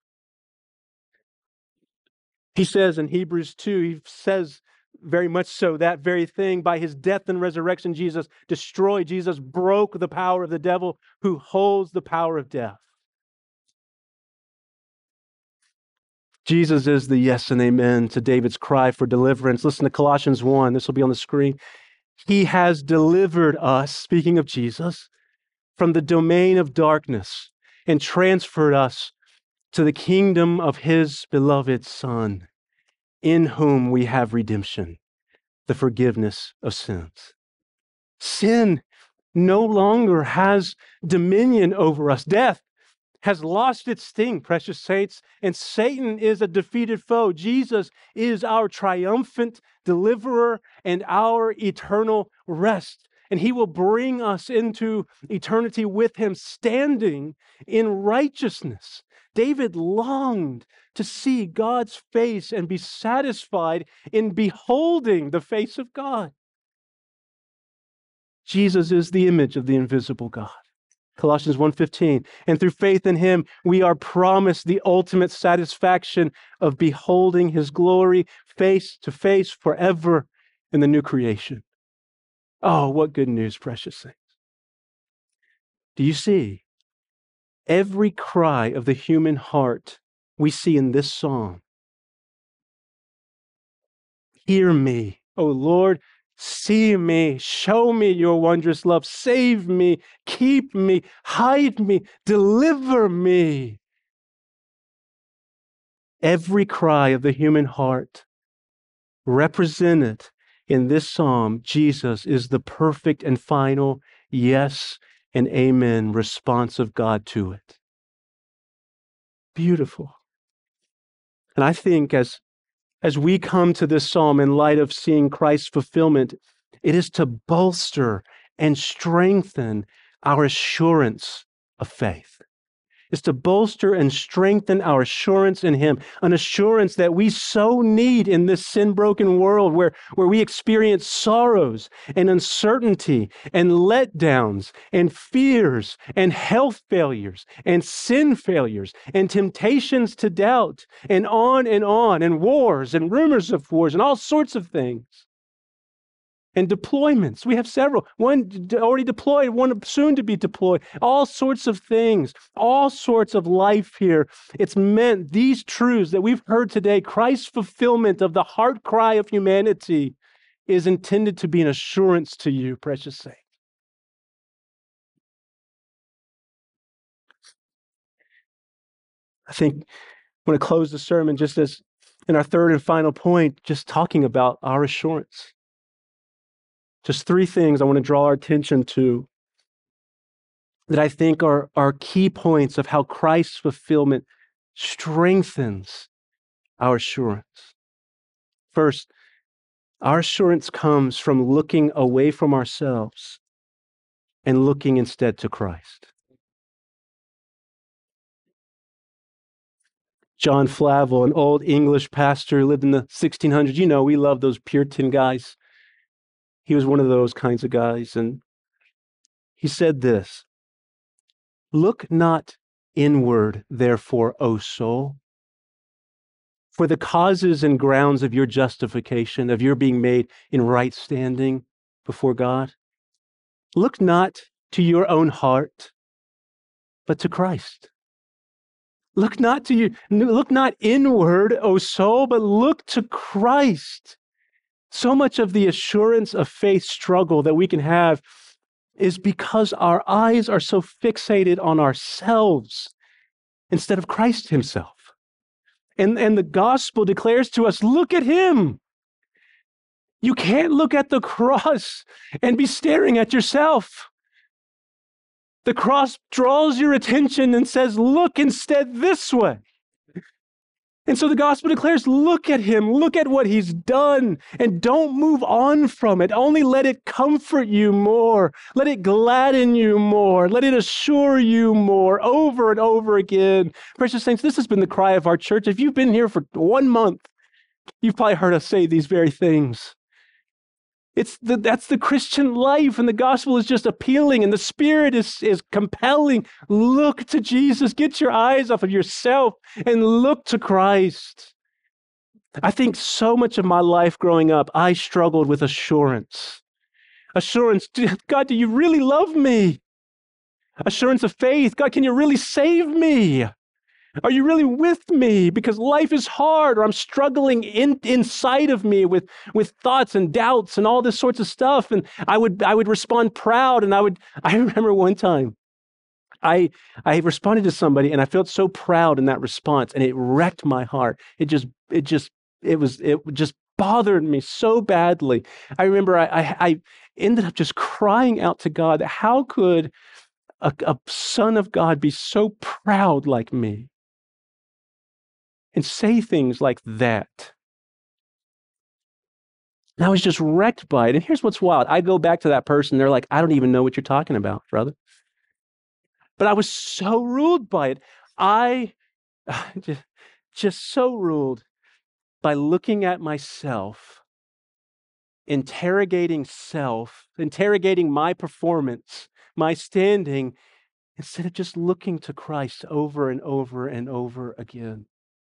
Speaker 3: He says in Hebrews two, he says very much so that very thing. By His death and resurrection, Jesus destroyed, Jesus broke the power of the devil who holds the power of death. Jesus is the yes and amen to David's cry for deliverance. Listen to Colossians one. This will be on the screen. He has delivered us, speaking of Jesus, from the domain of darkness and transferred us to the kingdom of His beloved Son, in whom we have redemption, the forgiveness of sins. Sin no longer has dominion over us. Death has lost its sting, precious saints, and Satan is a defeated foe. Jesus is our triumphant deliverer and our eternal rest. And He will bring us into eternity with Him, standing in righteousness. David longed to see God's face and be satisfied in beholding the face of God. Jesus is the image of the invisible God. Colossians one fifteen, and through faith in Him, we are promised the ultimate satisfaction of beholding His glory face to face forever in the new creation. Oh, what good news, precious saints. Do you see? Every cry of the human heart we see in this psalm. Hear me, O Lord. See me, show me your wondrous love, save me, keep me, hide me, deliver me. Every cry of the human heart represented in this psalm, Jesus is the perfect and final yes and amen response of God to it. Beautiful. And I think as As we come to this psalm in light of seeing Christ's fulfillment, it is to bolster and strengthen our assurance of faith. It's to bolster and strengthen our assurance in Him, an assurance that we so need in this sin-broken world where, where we experience sorrows and uncertainty and letdowns and fears and health failures and sin failures and temptations to doubt and on and on and wars and rumors of wars and all sorts of things. And deployments. We have several. One already deployed, one soon to be deployed. All sorts of things, all sorts of life here. It's meant these truths that we've heard today, Christ's fulfillment of the heart cry of humanity, is intended to be an assurance to you, precious saints. I think I'm going to close the sermon just as in our third and final point, just talking about our assurance. Just three things I want to draw our attention to that I think are, are key points of how Christ's fulfillment strengthens our assurance. First, our assurance comes from looking away from ourselves and looking instead to Christ. John Flavel, an old English pastor who lived in the sixteen hundreds, you know, we love those Puritan guys. He was one of those kinds of guys, and he said this, "Look not inward, therefore, O soul, for the causes and grounds of your justification, of your being made in right standing before God. Look not to your own heart, but to Christ. Look not to you, look not inward, O soul, but look to Christ. So much of the assurance of faith struggle that we can have is because our eyes are so fixated on ourselves instead of Christ himself. And, and the gospel declares to us, look at him. You can't look at the cross and be staring at yourself. The cross draws your attention and says, look instead this way. And so the gospel declares, look at him, look at what he's done, and don't move on from it. Only let it comfort you more. Let it gladden you more. Let it assure you more over and over again. Precious saints, this has been the cry of our church. If you've been here for one month, you've probably heard us say these very things. It's the, that's the Christian life, and the gospel is just appealing, and the Spirit is, is compelling. Look to Jesus. Get your eyes off of yourself and look to Christ. I think so much of my life growing up, I struggled with assurance. Assurance, God, do you really love me? Assurance of faith, God, can you really save me? Are you really with me? Because life is hard, or I'm struggling in, inside of me with, with thoughts and doubts and all this sorts of stuff. And I would I would respond proud. And I would I remember one time I I responded to somebody and I felt so proud in that response, and it wrecked my heart. It just it just it was it just bothered me so badly. I remember I I, I ended up just crying out to God that how could a, a son of God be so proud like me? And say things like that. And I was just wrecked by it. And here's what's wild. I go back to that person. They're like, I don't even know what you're talking about, brother. But I was so ruled by it. I just, just so ruled by looking at myself, interrogating self, interrogating my performance, my standing, instead of just looking to Christ over and over and over again.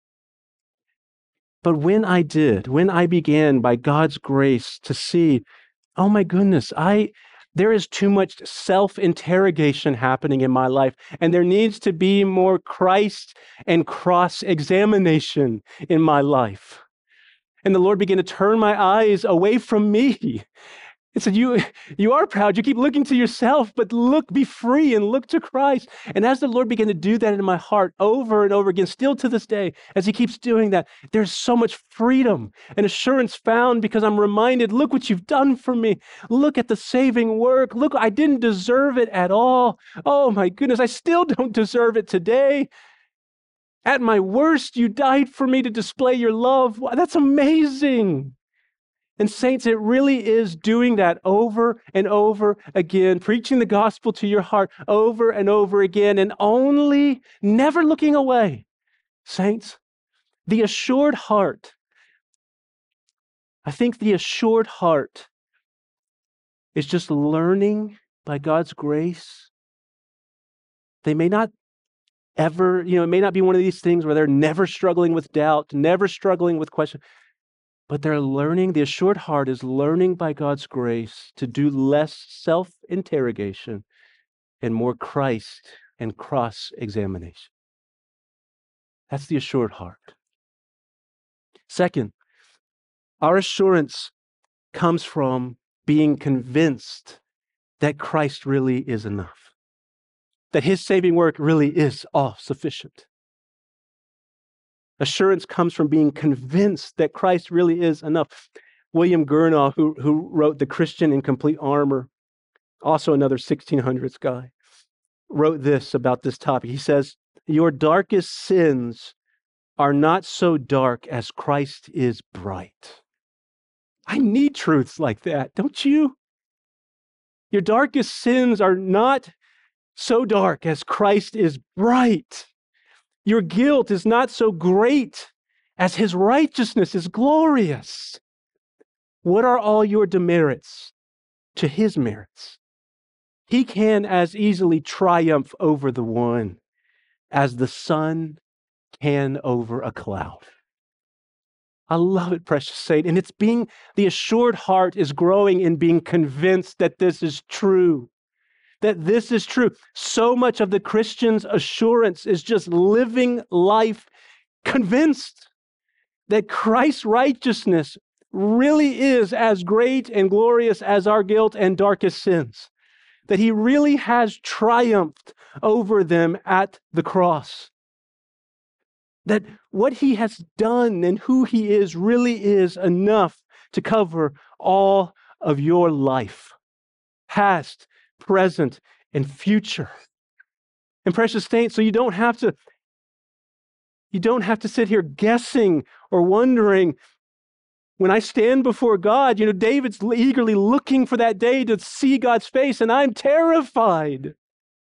Speaker 3: But when I did, when I began by God's grace to see, oh my goodness, I there is too much self-interrogation happening in my life, and there needs to be more Christ and cross-examination in my life. And the Lord began to turn my eyes away from me. He said, you, you are proud. You keep looking to yourself, but look, be free and look to Christ. And as the Lord began to do that in my heart over and over again, still to this day, as he keeps doing that, there's so much freedom and assurance found because I'm reminded, look what you've done for me. Look at the saving work. Look, I didn't deserve it at all. Oh my goodness, I still don't deserve it today. At my worst, you died for me to display your love. Wow, that's amazing. And saints, it really is doing that over and over again, preaching the gospel to your heart over and over again, and only never looking away. Saints, the assured heart, I think the assured heart is just learning by God's grace. They may not ever, you know, it may not be one of these things where they're never struggling with doubt, never struggling with question. But they're learning, the assured heart is learning by God's grace to do less self-interrogation and more Christ and cross-examination. That's the assured heart. Second, our assurance comes from being convinced that Christ really is enough, that his saving work really is all sufficient. Assurance comes from being convinced that Christ really is enough. William Gurnall, who, who wrote The Christian in Complete Armor, also another sixteen hundreds guy, wrote this about this topic. He says, your darkest sins are not so dark as Christ is bright. I need truths like that, don't you? Your darkest sins are not so dark as Christ is bright. Your guilt is not so great as his righteousness is glorious. What are all your demerits to his merits? He can as easily triumph over the one as the sun can over a cloud. I love it, precious saint. And it's being, the assured heart is growing in being convinced that this is true. that this is true. So much of the Christian's assurance is just living life convinced that Christ's righteousness really is as great and glorious as our guilt and darkest sins, that he really has triumphed over them at the cross, that what he has done and who he is really is enough to cover all of your life, past, present, and future. And precious saints, so you don't have to you don't have to sit here guessing or wondering, when I stand before God, you know, David's eagerly looking for that day to see God's face, and I'm terrified.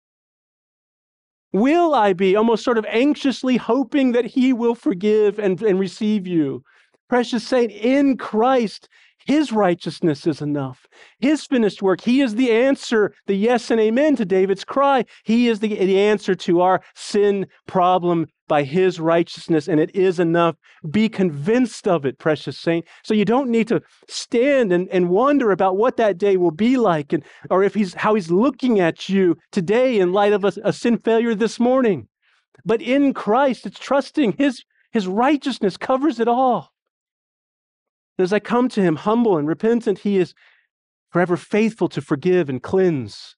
Speaker 3: Will I be almost sort of anxiously hoping that he will forgive and, and receive you? Precious saint, in Christ, his righteousness is enough. His finished work. He is the answer, the yes and amen to David's cry. He is the, the answer to our sin problem by his righteousness, and it is enough. Be convinced of it, precious saint. So you don't need to stand and, and wonder about what that day will be like, and or if he's how he's looking at you today in light of a, a sin failure this morning. But in Christ, it's trusting his, his righteousness covers it all. And as I come to him humble and repentant, he is forever faithful to forgive and cleanse.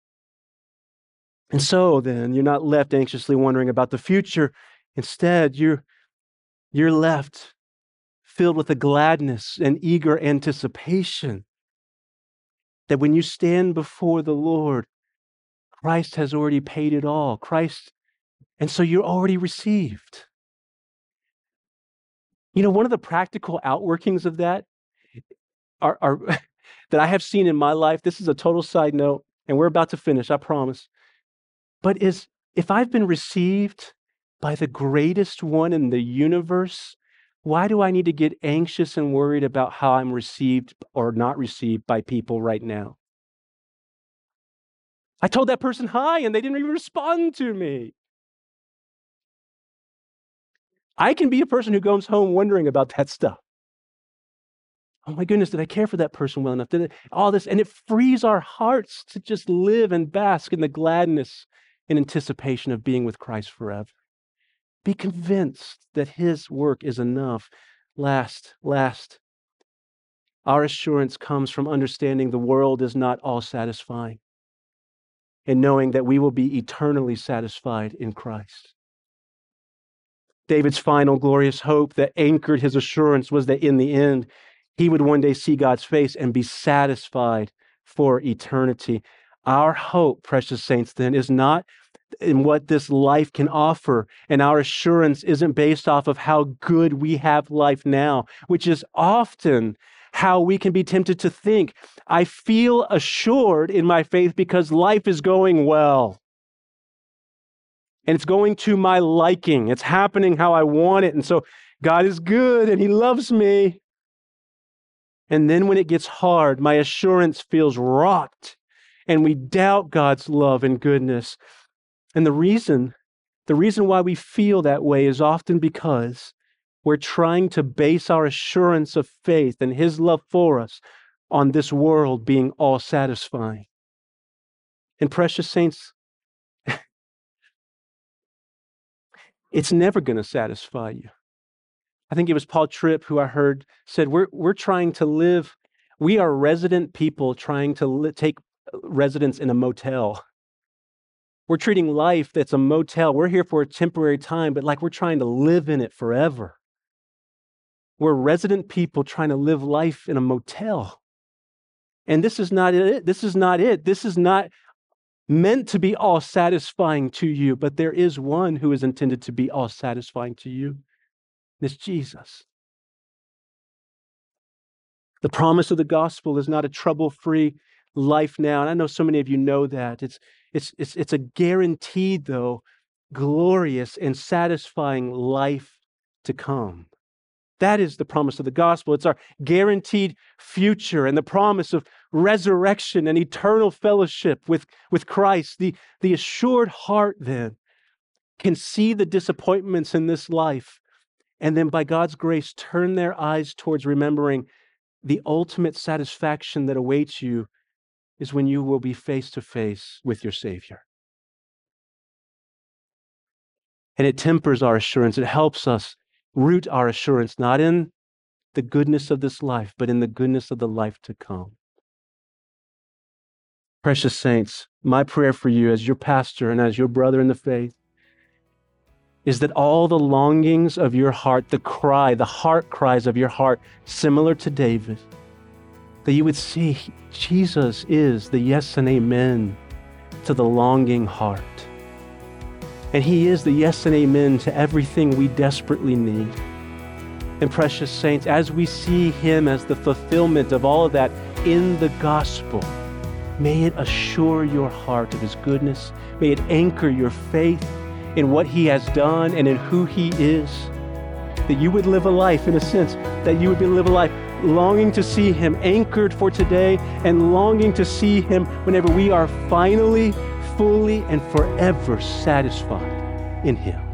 Speaker 3: And so then, you're not left anxiously wondering about the future. Instead, you're, you're left filled with a gladness and eager anticipation that when you stand before the Lord, Christ has already paid it all. Christ, and so you're already received. You know, one of the practical outworkings of that are, are that I have seen in my life, this is a total side note, and we're about to finish, I promise, but is if I've been received by the greatest one in the universe, why do I need to get anxious and worried about how I'm received or not received by people right now? I told that person hi and they didn't even respond to me. I can be a person who goes home wondering about that stuff. Oh my goodness, did I care for that person well enough? Did it, all this, and it frees our hearts to just live and bask in the gladness and anticipation of being with Christ forever. Be convinced that his work is enough. Last, last, our assurance comes from understanding the world is not all satisfying and knowing that we will be eternally satisfied in Christ. David's final glorious hope that anchored his assurance was that in the end, he would one day see God's face and be satisfied for eternity. Our hope, precious saints, then, is not in what this life can offer, and our assurance isn't based off of how good we have life now, which is often how we can be tempted to think, I feel assured in my faith because life is going well. And it's going to my liking. It's happening how I want it. And so God is good and he loves me. And then when it gets hard, my assurance feels rocked and we doubt God's love and goodness. And the reason, the reason why we feel that way is often because we're trying to base our assurance of faith and his love for us on this world being all satisfying. And precious saints, it's never going to satisfy you. I think it was Paul Tripp who I heard said, we're, we're trying to live, we are resident people trying to li- take residence in a motel. We're treating life that's a motel. We're here for a temporary time, but like we're trying to live in it forever. We're resident people trying to live life in a motel. And this is not it. This is not it. This is not meant to be all satisfying to you, but there is one who is intended to be all satisfying to you. And it's Jesus. The promise of the gospel is not a trouble-free life now. And I know so many of you know that. It's, it's, it's, it's a guaranteed, though, glorious and satisfying life to come. That is the promise of the gospel. It's our guaranteed future and the promise of resurrection and eternal fellowship with, with Christ. The, the assured heart then can see the disappointments in this life and then by God's grace turn their eyes towards remembering the ultimate satisfaction that awaits you is when you will be face to face with your Savior. And it tempers our assurance. It helps us root our assurance not in the goodness of this life, but in the goodness of the life to come. Precious saints, my prayer for you as your pastor and as your brother in the faith is that all the longings of your heart, the cry, the heart cries of your heart, similar to David, that you would see Jesus is the yes and amen to the longing heart. And He is the yes and amen to everything we desperately need. And precious saints, as we see Him as the fulfillment of all of that in the gospel, may it assure your heart of His goodness. May it anchor your faith in what He has done and in who He is. That you would live a life, in a sense, that you would be live a life longing to see Him anchored for today and longing to see Him whenever we are finally, fully, and forever satisfied in Him.